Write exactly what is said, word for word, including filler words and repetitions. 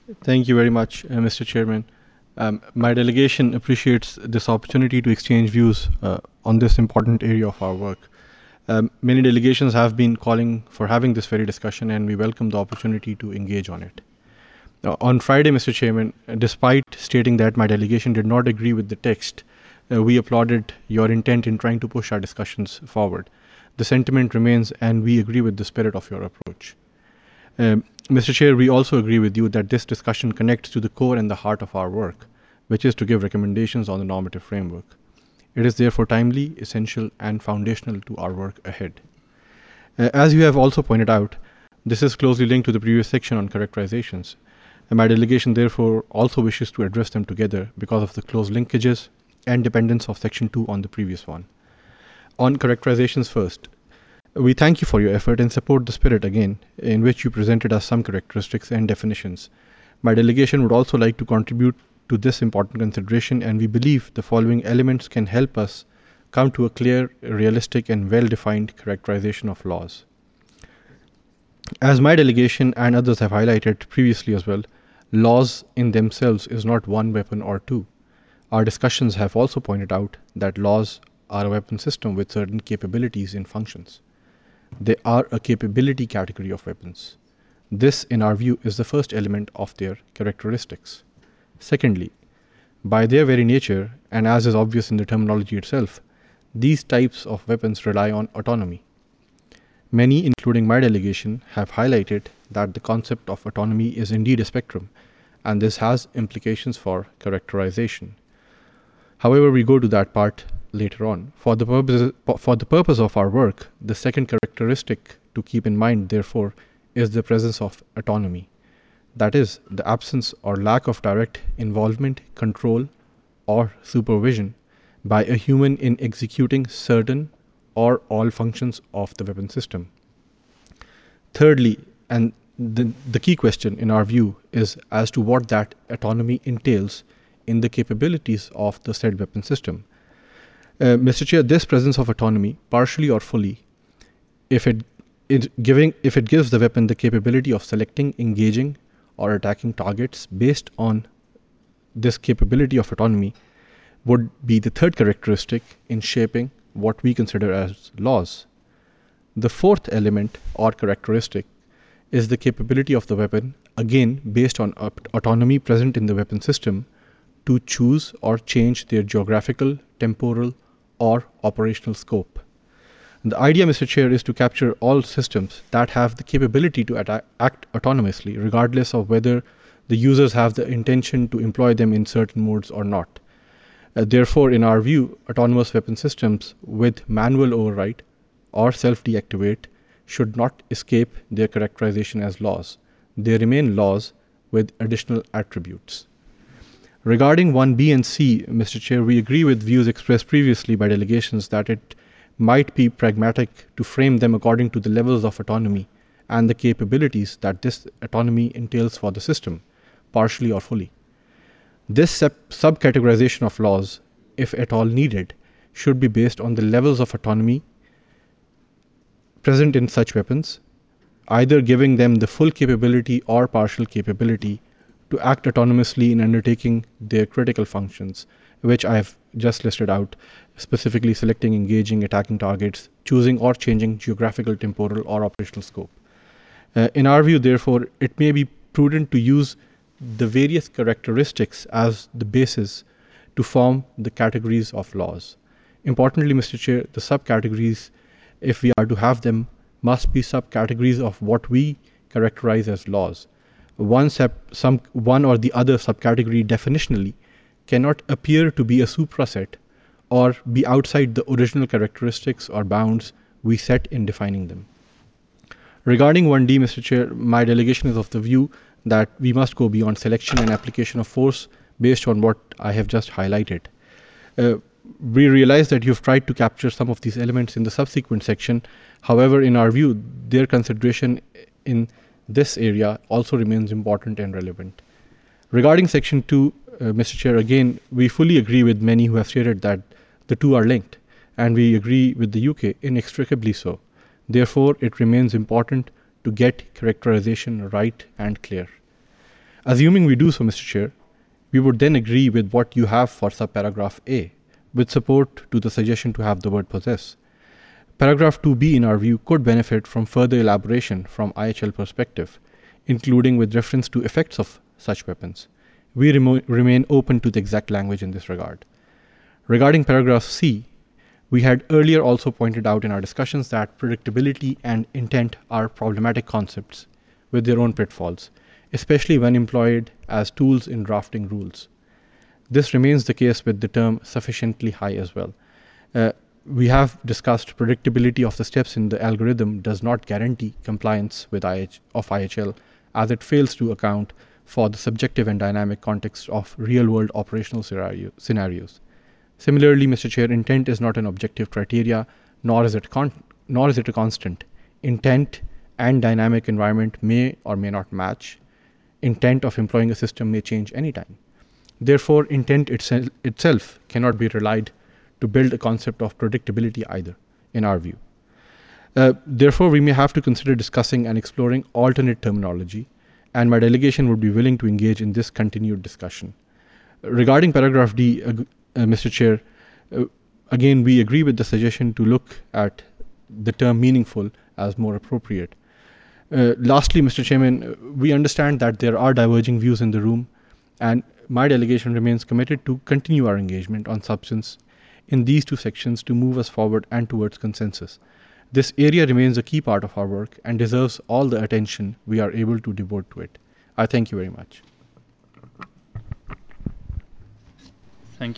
Thank you very much, uh, Mister Chairman. Um, my delegation appreciates this opportunity to exchange views uh, on this important area of our work. Um, many delegations have been calling for having this very discussion, and we welcome the opportunity to engage on it. Now, on Friday, Mister Chairman, uh, despite stating that my delegation did not agree with the text, uh, we applauded your intent in trying to push our discussions forward. The sentiment remains, and we agree with the spirit of your approach. Um, Mister Chair, we also agree with you that this discussion connects to the core and the heart of our work, which is to give recommendations on the normative framework. It is therefore timely, essential, and foundational to our work ahead. Uh, as you have also pointed out, this is closely linked to the previous section on characterizations, and my delegation therefore also wishes to address them together because of the close linkages and dependence of section two on the previous one. On characterizations first, we thank you for your effort and support the spirit again, in which you presented us some characteristics and definitions. My delegation would also like to contribute to this important consideration, and we believe the following elements can help us come to a clear, realistic, and well-defined characterization of laws. As my delegation and others have highlighted previously as well, laws in themselves is not one weapon or two. Our discussions have also pointed out that laws are a weapon system with certain capabilities and functions. They are a capability category of weapons. This, in our view, is the first element of their characteristics. Secondly, by their very nature, and as is obvious in the terminology itself, these types of weapons rely on autonomy. Many, including my delegation, have highlighted that the concept of autonomy is indeed a spectrum, and this has implications for characterization. However, we go to that part later on. For the purpose, for the purpose of our work, the second characteristic to keep in mind, therefore, is the presence of autonomy. That is, the absence or lack of direct involvement, control, or supervision by a human in executing certain or all functions of the weapon system. Thirdly, and the, the key question in our view is as to what that autonomy entails in the capabilities of the said weapon system. Uh, Mister Chair, this presence of autonomy, partially or fully, if it, it giving if it gives the weapon the capability of selecting, engaging, or attacking targets based on this capability of autonomy, would be the third characteristic in shaping what we consider as laws. The fourth element or characteristic is the capability of the weapon, again based on autonomy present in the weapon system, to choose or change their geographical, temporal, or operational scope. The idea, Mister Chair, is to capture all systems that have the capability to attack, act autonomously, regardless of whether the users have the intention to employ them in certain modes or not. Uh, therefore, in our view, autonomous weapon systems with manual override or self-deactivate should not escape their characterization as laws. They remain laws with additional attributes. Regarding one B and C, Mister Chair, we agree with views expressed previously by delegations that it might be pragmatic to frame them according to the levels of autonomy and the capabilities that this autonomy entails for the system, partially or fully. This sub-categorization of laws, if at all needed, should be based on the levels of autonomy present in such weapons, either giving them the full capability or partial capability to act autonomously in undertaking their critical functions, which I have just listed out, specifically selecting, engaging, attacking targets, choosing or changing geographical, temporal, or operational scope. Uh, in our view, therefore, it may be prudent to use the various characteristics as the basis to form the categories of laws. Importantly, Mister Chair, the subcategories, if we are to have them, must be subcategories of what we characterize as laws. One, sub, some, one or the other subcategory definitionally cannot appear to be a supraset or be outside the original characteristics or bounds we set in defining them. Regarding one D, Mister Chair, my delegation is of the view that we must go beyond selection and application of force based on what I have just highlighted. Uh, we realize that you've tried to capture some of these elements in the subsequent section. However, in our view, their consideration in this area also remains important and relevant. Regarding section two, uh, Mister Chair, again, we fully agree with many who have stated that the two are linked, and we agree with the U K inextricably so. Therefore, it remains important to get characterization right and clear. Assuming we do so, Mister Chair, we would then agree with what you have for subparagraph A, with support to the suggestion to have the word possess. Paragraph two B, in our view, could benefit from further elaboration from I H L perspective, including with reference to effects of such weapons. We remo- remain open to the exact language in this regard. Regarding paragraph C, we had earlier also pointed out in our discussions that predictability and intent are problematic concepts with their own pitfalls, especially when employed as tools in drafting rules. This remains the case with the term sufficiently high as well. Uh, we have discussed predictability of the steps in the algorithm does not guarantee compliance with I H, of I H L, as it fails to account for the subjective and dynamic context of real-world operational scenario, scenarios. Similarly, Mister Chair, intent is not an objective criteria, nor is it con- nor is it a constant. Intent and dynamic environment may or may not match. Intent of employing a system may change anytime. Therefore, intent itself, itself cannot be relied to build a concept of predictability either, in our view. Uh, therefore, we may have to consider discussing and exploring alternate terminology, and my delegation would be willing to engage in this continued discussion. Regarding paragraph D, uh, uh, Mister Chair, uh, again, we agree with the suggestion to look at the term meaningful as more appropriate. Uh, lastly, Mister Chairman, uh, we understand that there are diverging views in the room, and my delegation remains committed to continue our engagement on substance in these two sections to move us forward and towards consensus. This area remains a key part of our work and deserves all the attention we are able to devote to it. I thank you very much.